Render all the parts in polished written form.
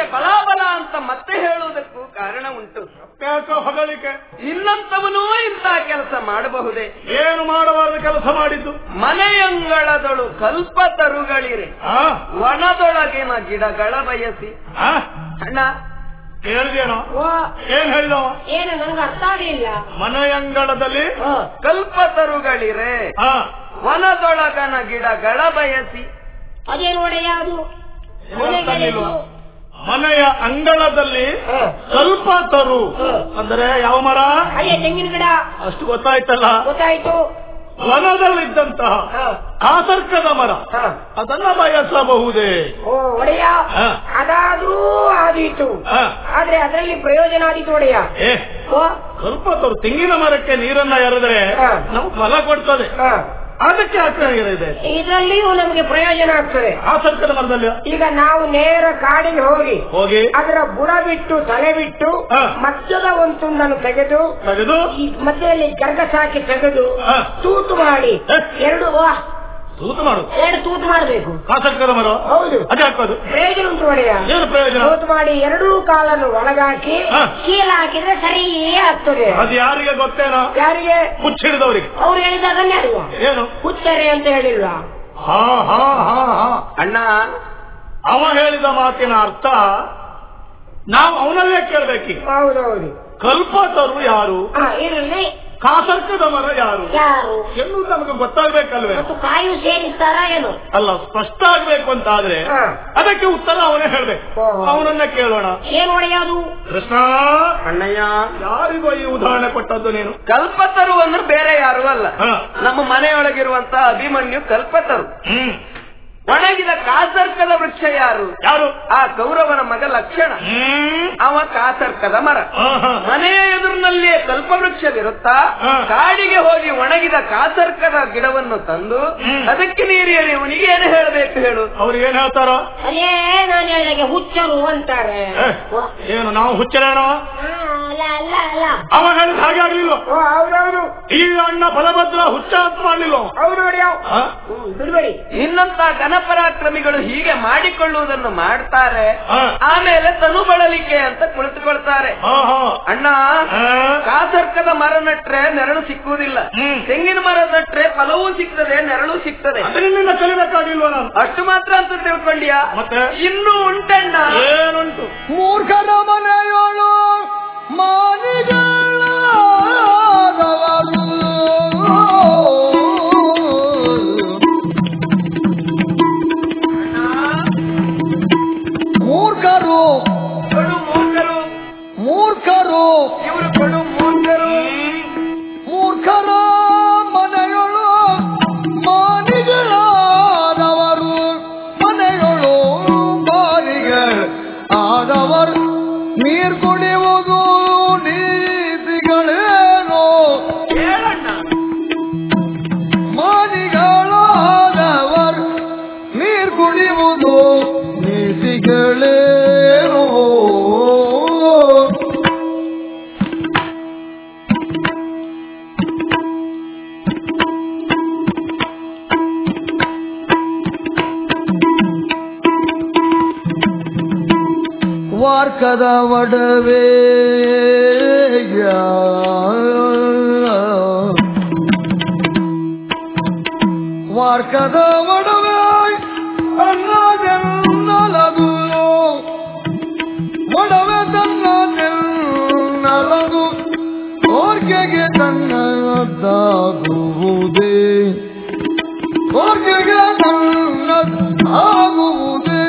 ಬಲಾಬಲ ಅಂತ ಮತ್ತೆ ಹೇಳುವುದಕ್ಕೂ ಕಾರಣ ಉಂಟು. ಹೊಗಳಿಕೆ ನಿನ್ನಂತವನೂ ಇಂಥ ಕೆಲಸ ಮಾಡಬಹುದೇ? ಏನು ಮಾಡಬಾರದು ಕೆಲಸ ಮಾಡಿದ್ದು? ಮನೆಯಂಗಳದಳು ಕಲ್ಪತರುಗಳಿರೆ ವನದೊಳಗಿನ ಗಿಡಗಳ ಬಯಸಿ. ಅಣ್ಣ ಹೇಳಿದೇನೋ? ಏನ್ ಹೇಳಿದವ? ಏನು ನನಗೆ ಅರ್ಥ ಆಗಲಿಲ್ಲ. ಮನೆಯಂಗಳದಲ್ಲಿ ಕಲ್ಪತರುಗಳಿರೆ ವನದೊಳಗನ ಗಿಡಗಳ ಬಯಸಿ. ಅದೇನು ಒಡೆಯ? ಅದು ಮನೆಯ ಅಂಗಳದಲ್ಲಿ ಸ್ವಲ್ಪ ತರು ಅಂದರೆ ಯಾವ ಮರ? ಅದೇ ತೆಂಗಿನ ಗಿಡ. ಅಷ್ಟು ಗೊತ್ತಾಯ್ತಲ್ಲ? ಗೊತ್ತಾಯ್ತು. ವನದಲ್ಲಿದ್ದಂತಹ ಕಾಸರ್ಕದ ಮರ ಅದನ್ನ ಬಯಸಬಹುದೇ? ಓ ಒಡೆಯ, ಅದಾದ್ರೂ ಆದೀತು, ಆದ್ರೆ ಅದರಲ್ಲಿ ಪ್ರಯೋಜನ ಆದೀತು ಒಡೆಯ. ಸ್ವಲ್ಪ ತರು ತೆಂಗಿನ ಮರಕ್ಕೆ ನೀರನ್ನ ಎರೆದ್ರೆ ನಮ್ಗೆ ಫಲ ಕೊಡ್ತದೆ, ಅದಕ್ಕೆ ಇದೆ. ಇದರಲ್ಲಿಯೂ ನಮಗೆ ಪ್ರಯೋಜನ ಆಗ್ತದೆ. ಆ ಸರ್ಕದ ಮರದಲ್ಲಿ ಈಗ ನಾವು ನೇರ ಕಾಡಿಗೆ ಹೋಗಿ ಅದರ ಬುಡ ಬಿಟ್ಟು ತಲೆ ಬಿಟ್ಟು ಮಧ್ಯದ ಒಂದು ತುಂಡನ್ನು ತೆಗೆದು ಈ ಮಧ್ಯದಲ್ಲಿ ಗರ್ಗಸ ಹಾಕಿ ತೆಗೆದು ತೂತು ಮಾಡಿ ಎರಡು ತೂತು ಮಾಡಬೇಕು. ಕಾಸರ್ಕದ ಮರ ಹೌದು, ಅದೇ ಹಾಕೋದು ಪ್ರಯೋಜನ ಉಂಟು ಒಡೆಯ. ಏನು ಪ್ರಯೋಜನ? ತೂತು ಮಾಡಿ ಎರಡೂ ಕಾಲನ್ನು ಒಳಗಾಕಿ ಚೀಲ ಹಾಕಿದ್ರೆ ಸರಿಯೇ ಆಗ್ತದೆ. ಅದು ಯಾರಿಗೆ ಗೊತ್ತೇನೋ? ಯಾರಿಗೆ? ಹುಚ್ಚಿಡಿದವರಿಗೆ. ಅವ್ರು ಹೇಳಿದಾಗನ್ನೇ ಅಲ್ವಾ? ಏನು ಹುಚ್ಚರೆ ಅಂತ ಹೇಳಿಲ್ವಾ? ಅಣ್ಣ, ಅವ ಹೇಳಿದ ಮಾತಿನ ಅರ್ಥ ನಾವು ಅವನಲ್ಲೇ ಕೇಳ್ಬೇಕೀಗ. ಹೌದೌದು. ಕಲ್ಪತರು ಯಾರು? ಇರಲಿ. ಕಾಸರ್ಕದ ಮರ ಯಾರು ಎನ್ನುವುದು ನಮಗೆ ಗೊತ್ತಾಗ್ಬೇಕಲ್ವೇ? ಕಾಯು ಸೇರಿಸ್ತಾರ ಏನು? ಅಲ್ಲ, ಸ್ಪಷ್ಟ ಆಗ್ಬೇಕು ಅಂತ ಆದ್ರೆ ಅದಕ್ಕೆ ಉತ್ತರ ಅವನೇ ಹೇಳ್ಬೇಕು. ಅವನನ್ನ ಕೇಳೋಣ. ಏನು ಒಡೆಯೋದು? ಕೃಷ್ಣ ಅಣ್ಣಯ್ಯ, ಯಾರಿಗೋ ಈ ಉದಾಹರಣೆ ಕೊಟ್ಟದ್ದು ನೀನು? ಕಲ್ಪತರು ಅಂದ್ರೆ ಬೇರೆ ಯಾರು ಅಲ್ಲ, ನಮ್ಮ ಮನೆಯೊಳಗಿರುವಂತ ಅಭಿಮನ್ಯು ಕಲ್ಪತರು. ಒಣಗಿದ ಕಾಸರ್ಕದ ವೃಕ್ಷ ಯಾರು? ಆ ಕೌರವನ ಮಗ ಲಕ್ಷಣ, ಅವ ಕಾಸರ್ಕದ ಮರ. ಮನೆಯ ಎದುರಿನಲ್ಲಿಯೇ ಕಲ್ಪವೃಕ್ಷವಿರುತ್ತಾ ಕಾಡಿಗೆ ಹೋಗಿ ಒಣಗಿದ ಕಾಸರ್ಕದ ಗಿಡವನ್ನು ತಂದು ಅದಕ್ಕೆ ನೀರು ಎರಿ. ಅವನಿಗೆ ಏನು ಹೇಳಬೇಕು ಹೇಳು? ಅವ್ರಿಗೆ ಏನ್ ಹೇಳ್ತಾರೋ? ಅದೇ ನಾನು ಹೇಳಿದಾಗೆ ಹುಚ್ಚರು ಅಂತಾರೆ. ಏನು ನಾವು ಹುಚ್ಚರೇನೋ? ಅಲ್ಲ ಅಲ್ಲ, ಅವ ಹೇಳಿದ ಹಾಗೆ ಆಗ್ಲಿಲ್ಲ. ಹೌದೌದು. ಈ ಅಣ್ಣ ಬಲಭದ್ರ ಹುಚ್ಚ ಅಂತ ಮಾಡ್ಲಿಲ್ಲ. ಹೌದು ನೋಡಿ, ಬಿಡ್ಬೇಡಿ. ಇನ್ನಂತ ಘನಪರಾಕ್ರಮಿಗಳು ಹೀಗೆ ಮಾಡಿಕೊಳ್ಳುವುದನ್ನು ಮಾಡ್ತಾರೆ, ಆಮೇಲೆ ತನು ಬಳಲಿಕೆ ಅಂತ ಕುಳಿತುಕೊಳ್ತಾರೆ. ಅಣ್ಣ, ಕಾಸರ್ಕದ ಮರ ನಟ್ರೆ ನೆರಳು ಸಿಕ್ಕುವುದಿಲ್ಲ, ತೆಂಗಿನ ಮರ ನಟ್ರೆ ಫಲವೂ ಸಿಗ್ತದೆ, ನೆರಳು ಸಿಗ್ತದೆ. ಅದರಿಂದ ಕಲಿಬೇಕಾಗಿಲ್ವ ನಾನು? ಅಷ್ಟು ಮಾತ್ರ ಅಂತ ತಿಳ್ಕೊಂಡ್ಯಾ? ಮತ್ತೆ ಇನ್ನೂ ಉಂಟಣ್ಣ. ಏನುಂಟು? ಮೂರ್ಖನ ಮನೆಯೋಳು ಮಾನಿಗಳು ಮೂರ್ಖರು ಇವರು ಕೊಡು ಮೂರ್ಖರು. ಮೂರ್ಖರ ಮನೆಯೊಳು ಮಾನಿಗಳಾದವರು, ಮನೆಯೊಳು ಮಾನಿಗಳಾದವರು ನೀರು ಕುಡಿಯುವುದು ನೀತಿಗಳೇನೋ? ಮಾನಿಗಳಾದವರು ನೀರು ಕುಡಿಯುವುದು ನೀತಿಗಳೇನೋ? ವಾರ್ಕದ ಒಡವೆ ವಾರ್ಕದ ಒಡವೆ ತನ್ನದೆನ್ನಲದು, ಒಡವೆ ತನ್ನದೆನ್ನಲದು, ಕೋರ್ಕೆಗೆ ತನ್ನದಾಗುವುದೇ, ಕೋರ್ಕೆಗೆ ತನ್ನದಾಗುವುದೇ.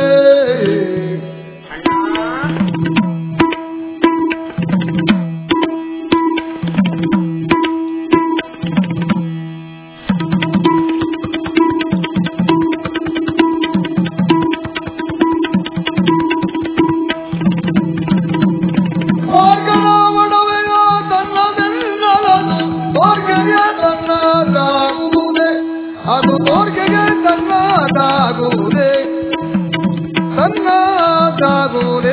ಅದು ತೋರ್ಗೆಗೆ ತನ್ನದಾಗುವುದೇ, ತನ್ನದಾಗುವುದೇ.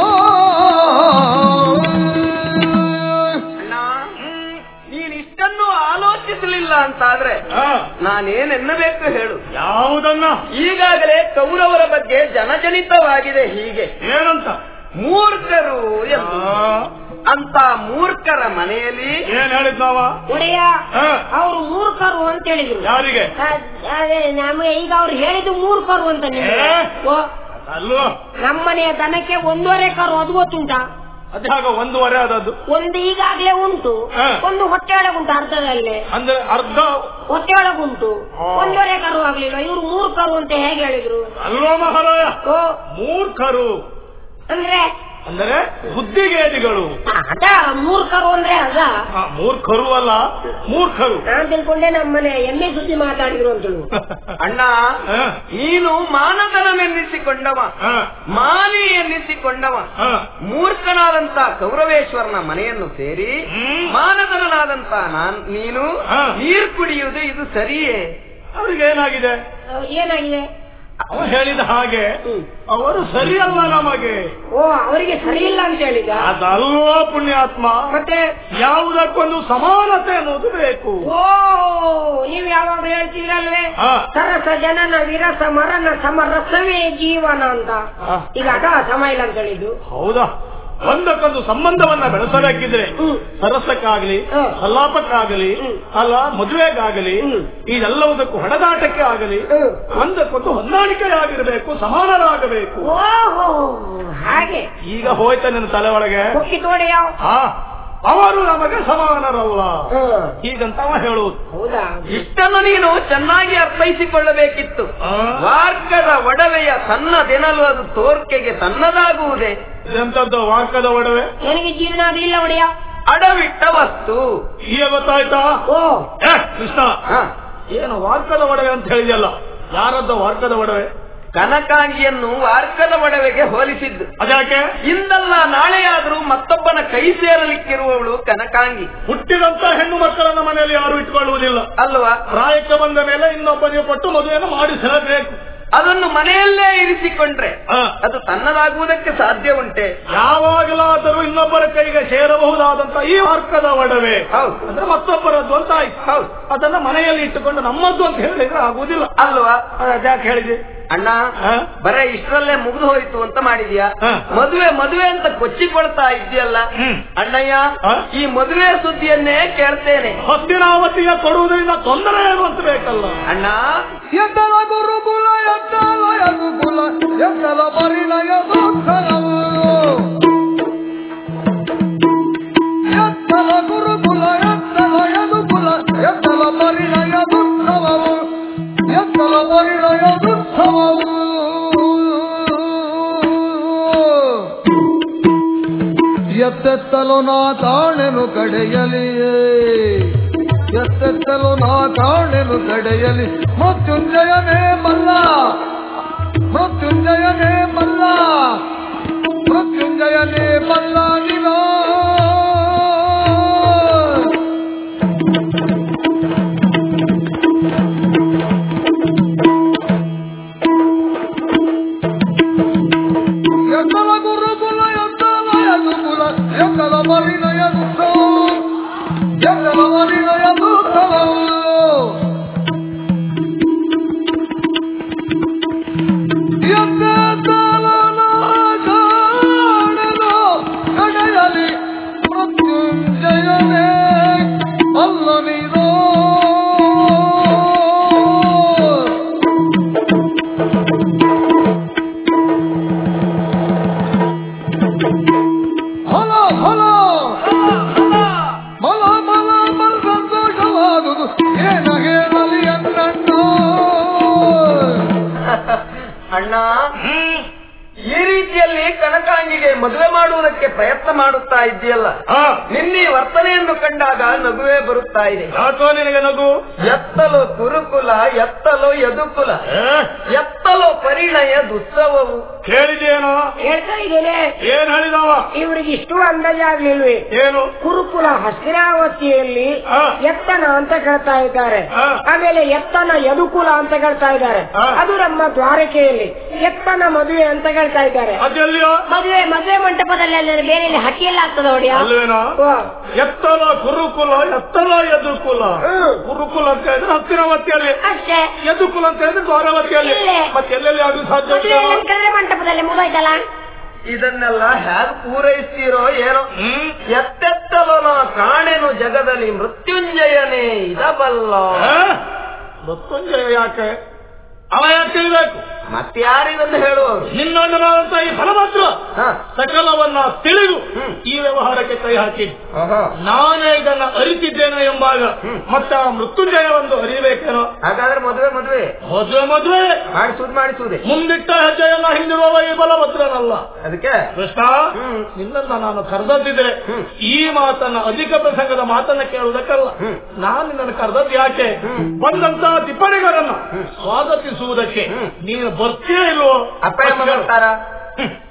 ನೀನಿಷ್ಟನ್ನು ಆಲೋಚಿಸಲಿಲ್ಲ ಅಂತಾದ್ರೆ ನಾನೇನೆನ್ನಬೇಕು ಹೇಳು? ಯಾವುದನ್ನ? ಈಗಾಗಲೇ ಕೌರವರ ಬಗ್ಗೆ ಜನಜನಿತವಾಗಿದೆ. ಹೀಗೆ ಏನಂತ? ಮೂರ್ಖರು ಅಂತ. ಮೂರ್ಖರ ಮನೆಯಲ್ಲಿ ಏನ್ ಹೇಳಿದ್ನಾವ? ಒಡೆಯ ಅವ್ರು ಮೂರ್ಖರು ಅಂತ ಹೇಳಿದ್ರು. ಯಾರಿಗೆ? ನಮಗೆ ಈಗ ಅವ್ರು ಹೇಳಿದ್ದು ಮೂರ್ಖರು ಅಂತ. ಅಲ್ವಾ? ನಮ್ಮನೆಯ ದನಕ್ಕೆ 1.5 ಕರು ಅದು ಗೊತ್ತುಂಟಾ? ಅದಾಗ 1.5 ಆದದ್ದು ಒಂದು ಈಗಾಗ್ಲೇ ಉಂಟು, ಒಂದು ಹೊಟ್ಟೆ ಒಳಗುಂಟು ಅರ್ಧದಲ್ಲೇ. ಅಂದ್ರೆ ಅರ್ಧ ಹೊಟ್ಟೆ ಒಳಗುಂಟು, 1.5 ಕರು ಆಗ್ಲಿಲ್ಲ. ಇವ್ರು ಮೂರ್ಖರು ಅಂತ ಹೇಗೆ ಹೇಳಿದ್ರು? ಅಲ್ವಾ ಮಹಾರಾಯ? ಮೂರ್ಖರು ಅಂದ್ರೆ ಬುದ್ಧಿಗೇಡಿಗಳು. ಅದ ಮೂರ್ಖರು ಅಂದ್ರೆ ಅದ. ಮೂರ್ಖರು ಅಲ್ಲ, ಮೂರ್ಖರು. ನಾನ್ ತಿಳ್ಕೊಂಡೆ ನಮ್ಮನೆ ಎಮ್ಮೆ ಸುದ್ದಿ ಮಾತಾಡಿದ್ರು ಅಂತೇಳು. ಅಣ್ಣ, ನೀನು ಮಾನದನವೆನ್ನಿಸಿಕೊಂಡವ, ಮಾಲಿ ಎನ್ನಿಸಿಕೊಂಡವ, ಮೂರ್ಖನಾದಂತ ಕೌರವೇಶ್ವರನ ಮನೆಯನ್ನು ಸೇರಿ ಮಾನದನಾದಂತ ನೀನು ನೀರು ಕುಡಿಯುವುದು ಇದು ಸರಿಯೇ? ಅವ್ರಿಗೇನಾಗಿದೆ? ಏನಾಗಿದೆ? ಅವ ಹೇಳಿದ ಹಾಗೆ ಅವರು ಸರಿಯಲ್ಲ ನಮಗೆ. ಅವರಿಗೆ ಸರಿ ಇಲ್ಲ ಅಂತ ಹೇಳಿದ? ಅದಲ್ವಾ ಪುಣ್ಯಾತ್ಮ. ಮತ್ತೆ ಯಾವುದಕ್ಕೊಂದು ಸಮಾನತೆ ಅನ್ನೋದು ಬೇಕು. ನೀವು ಯಾವಾಗಲೂ ಹೇಳ್ತೀರಲ್ವೇ, ಸರಸ ಜನನ ವಿರಸ ಮರಣ ಸಮರಸವೇ ಜೀವನ ಅಂತ. ಈಗ ಅದ ಸಮ ಇಲ್ಲ ಅಂತ ಹೇಳಿದ್ದು. ಹೌದಾ? ಒಂದಕ್ಕೊಂದು ಸಂಬಂಧವನ್ನ ಬೆಳೆಸಬೇಕಿದ್ರೆ ಸರಸಕ್ಕಾಗಲಿ, ಸಲ್ಲಾಪಕ್ಕಾಗಲಿ, ಅಲ್ಲ ಮದುವೆಗಾಗಲಿ, ಇದೆಲ್ಲವುದಕ್ಕೂ ಹೊಡೆದಾಟಕ್ಕೆ ಆಗಲಿ ಒಂದಕ್ಕೊಂದು ಹೊಂದಾಣಿಕೆ ಆಗಿರಬೇಕು, ಸಮಾನರಾಗಬೇಕು. ಹಾಗೆ ಈಗ ಹೋಯ್ತ ನಿನ್ನ ತಲೆ ಒಳಗೆ ಅವರು ನಮಗೆ ಸಮಾನರಲ್ಲ ಹೀಗಂತ ಹೇಳುವುದು. ಹೌದಾ? ಇಷ್ಟನ್ನು ನೀನು ಚೆನ್ನಾಗಿ ಅರ್ಥೈಸಿಕೊಳ್ಳಬೇಕಿತ್ತು. ವಾರ್ಕದ ಒಡವೆಯ ಸಣ್ಣದೆನಲು ಅದು ತೋರ್ಕೆಗೆ ಸಣ್ಣದಾಗುವುದೇ? ಎಂತದ್ದು ವಾರ್ಕದ ಒಡವೆ? ನನಗೆ ಜೀರ್ಣ ಆಗಲಿಲ್ಲ ಒಡೆಯ. ಅಡವಿಟ್ಟ ವಸ್ತು. ಈಗ ಗೊತ್ತಾಯ್ತಾ? ಕೃಷ್ಣ, ಏನು ವಾರ್ಕದ ಒಡವೆ ಅಂತ ಹೇಳಿದೆಯಲ್ಲ, ಯಾರದ್ದ ವಾರ್ಕದ ಒಡವೆ? ಕನಕಾಂಗಿಯನ್ನು ವಾರ್ಕದ ಒಡವೆಗೆ ಹೋಲಿಸಿದ್ದು. ಅದ್ಯಾಕೆ? ಇಂದಲ್ಲ ನಾಳೆಯಾದರೂ ಮತ್ತೊಬ್ಬನ ಕೈ ಸೇರಲಿಕ್ಕಿರುವವಳು ಕನಕಾಂಗಿ. ಹುಟ್ಟಿದಂತ ಹೆಣ್ಣು ಮಕ್ಕಳನ್ನ ಮನೆಯಲ್ಲಿ ಯಾರು ಇಟ್ಕೊಳ್ಳುವುದಿಲ್ಲ ಅಲ್ವಾ? ಪ್ರಾಯಕ್ಕೆ ಬಂದ ಮೇಲೆ ಇನ್ನೊಬ್ಬನಿಗೆ ಕೊಟ್ಟು ಮದುವೆಯನ್ನು ಮಾಡಿಸಲೇಬೇಕು. ಅದನ್ನು ಮನೆಯಲ್ಲೇ ಇರಿಸಿಕೊಂಡ್ರೆ ಅದು ತನ್ನದಾಗುವುದಕ್ಕೆ ಸಾಧ್ಯ ಉಂಟೆ? ಯಾವಾಗಲಾದರೂ ಇನ್ನೊಬ್ಬರ ಕೈಗೆ ಸೇರಬಹುದಾದಂತ ಈ ವಾರ್ಕದ ಒಡವೆ ಅಂದ್ರೆ ಮತ್ತೊಬ್ಬರದ್ದು ಅಂತ ಆಯ್ತು. ಹೌದು, ಅದನ್ನ ಮನೆಯಲ್ಲಿ ಇಟ್ಟುಕೊಂಡು ನಮ್ಮದ್ದು ಅಂತ ಹೇಳಿದ್ರೆ ಆಗುವುದಿಲ್ಲ ಅಲ್ವಾ? ಯಾಕೆ ಹೇಳಿದೆ ಅಣ್ಣ? ಬರೇ ಇಷ್ಟರಲ್ಲೇ ಮುಗಿದು ಹೋಯ್ತು ಅಂತ ಮಾಡಿದ್ಯಾ? ಮದುವೆ ಮದುವೆ ಅಂತ ಕೊಚ್ಚಿಕೊಳ್ತಾ ಇದ್ಯಲ್ಲ ಅಣ್ಣಯ್ಯ, ಈ ಮದುವೆ ಸುದ್ದಿಯನ್ನೇ ಕೇಳ್ತೇನೆ. ಹಸ್ತಿನಾವತಿಯ ಕೊಡುವುದರಿಂದ ತೊಂದರೆ ಏನು ಅಂತ ಬೇಕಲ್ಲ ಅಣ್ಣ? ಎತ್ತಲ ಗುರುಕುಲ ಎತ್ತಲ ಯದುಕುಲ ಎತ್ತಲ ಪರಿಣಯ ದುಃಖವು, ಎತ್ತಲ ಗುರುಕುಲ ಎತ್ತಲ ಯದುಕುಲ ಎತ್ತಲ ಪರಿಣಯ ದುಃಖವು, ಎತ್ತಲ ಪರಿಣಯ ದುಃಖವು. ಎತ್ತೆತ್ತಲು ನಾ ಕಾಣೆನು ಕಡೆಯಲಿಯೇ, ಎತ್ತೆತ್ತಲು ನಾ ಕಾಣೆನು ಕಡೆಯಲಿ. ಮೃತ್ಯುಂಜಯನೇ ಮಲ್ಲ, ಮೃತ್ಯುಂಜಯನೇ ಮಲ್ಲ, ಮೃತ್ಯುಂಜಯನೇ ಮಲ್ಲ ನಿನೋ. ಎತ್ತಲ ಗುರುಕುಲ ಎತ್ತಲ ಯದುಕುಲ ಎತ್ತಲ ಪರಿಣಯ ದುಃಖವು, ಎತ್ತಲ ಪರಿಣಯ ದುಃಖವು. ಎತ್ತೆತ್ತಲು ನಾ ಕಾಣೆನು ಕಡೆಯಲಿ. ಮೃತ್ಯುಂಜಯನೇ ಮಲ್ಲ ನೀನೋ. ಅಣ್ಣ, ಈ ರೀತಿಯಲ್ಲಿ ಕನಕಾಂಗಿಗೆ ಮದುವೆ ಮಾಡುವುದಕ್ಕೆ ಪ್ರಯತ್ನ ಮಾಡುತ್ತಾ ಇದೆಯಲ್ಲ, ನಿನ್ನೆ ವರ್ತನೆಯನ್ನು ಕಂಡಾಗ ನಗುವೇ ಬರುತ್ತಾ ಇದೆ. ಯಾಕೋ ನಿನಗೆ ನಗು? ಎತ್ತಲು ಕುರುಕುಲ ಎತ್ತಲು ಯದುಕುಲ ಎತ್ತಲು ಪರಿಣಯ ದುಸ್ಸವವು. ಕೇಳಿದೇನೋ? ಹೇಳ್ತಾ ಇದ್ದೇನೆ. ಏನ್ ಹೇಳಿದವ? ಇವ್ರಿಗೆ ಇಷ್ಟು ಅಂದಾಜಾಗ್ಲಿಲ್ವೇ? ಏನು? ಕುರುಕುಲ ಹಸ್ತಿನಾವತಿಯಲ್ಲಿ ಎತ್ತನ ಅಂತ ಕೇಳ್ತಾ ಇದ್ದಾರೆ, ಆಮೇಲೆ ಎತ್ತನ ಯದುಕುಲ ಅಂತ ಕೇಳ್ತಾ ಇದ್ದಾರೆ. ಅದು ನಮ್ಮ ದ್ವಾರಕೆಯಲ್ಲಿ ಎತ್ತನ ಮದುವೆ ಅಂತ ಹೇಳ್ತಾ ಇದ್ದಾರೆ. ಅದೆಲ್ಲಿಯೋ? ಮದುವೆ ಮದುವೆ ಮಂಟಪದಲ್ಲಿ ಅಲ್ಲ ಬೇರೆ ಹಟ್ಟಿಯಲ್ಲ ಆಗ್ತದ ನೋಡಿ ಅಲ್ವೇನಾ? ಎತ್ತಲ ಕುರುಕುಲ ಎತ್ತಲ ಯದುಕುಲ. ಕುರುಕುಲ ಅಂತ ಹೇಳಿದ್ರೆ ಹತ್ತಿರವತಿಯಲ್ಲಿ, ಅಷ್ಟೇ. ಯದುಕುಲ ಅಂತ ಹೇಳಿದ್ರೆ ದ್ವಾರವತಿಯಲ್ಲಿ. ಮತ್ತೆ ಎಲ್ಲೆಲ್ಲಿ ಆದ್ರೂ ಸಾಧ್ಯ ಮಂಟಪದಲ್ಲಿ ಮುಗಿದಲ್ಲ. ಇದನ್ನೆಲ್ಲ ಹೇಗೆ ಪೂರೈಸ್ತೀರೋ ಏನೋ. ಎತ್ತೆತ್ತಲೋ ಕಾಣೆನು ಜಗದಲ್ಲಿ ಮೃತ್ಯುಂಜಯನೇ ಇದಬಲ್ಲ. ಮೃತ್ಯುಂಜಯ ಯಾಕೆ? ಅವ ಯಾಕೆ ತಿಳಿಬೇಕು? ಮತ್ತೆ ಯಾರಿಗಂದು ಹೇಳುವವರು? ನಿನ್ನೊಂದರಾದಂತ ಈ ಫಲಭದ್ರ ಸಕಲವನ್ನ ತಿಳಿದು ಈ ವ್ಯವಹಾರಕ್ಕೆ ಕೈ ಹಾಕಿ ನಾನೇ ಇದನ್ನ ಅರಿತಿದ್ದೇನೆ ಎಂಬಾಗ ಮತ್ತೆ ಆ ಮೃತ್ಯುಂಜಯ ಒಂದು ಅರಿಬೇಕೇನೋ. ಹಾಗಾದ್ರೆ ಮದುವೆ ಮಾಡಿಸುವುದೇ ಮುಂದಿಟ್ಟ ಹೆಜ್ಜೆಯನ್ನ ಹಿಂದಿರುವವ ಈ ಬಲಭದ್ರನಲ್ಲ. ಅದಕ್ಕೆ ಕೃಷ್ಣ, ನಿನ್ನನ್ನ ನಾನು ಕರೆದದ್ದಿದ್ರೆ ಈ ಮಾತನ್ನ ಅಧಿಕ ಪ್ರಸಂಗದ ಮಾತನ್ನ ಕೇಳುವುದಕ್ಕಲ್ಲ. ನಾನು ನಿನ್ನನ್ನು ಕರೆದದ್ದು ಯಾಕೆ? ಬಂದಂತಹ ಟಿಪ್ಪಣಿಗಳನ್ನ ಸ್ವಾಗತಿಸುವುದಕ್ಕೆ. ನೀನು ಬರ್ತೀಯೋ ಇಲ್ವೋ? ಅಪ್ಪ ಬರ್ತಾರ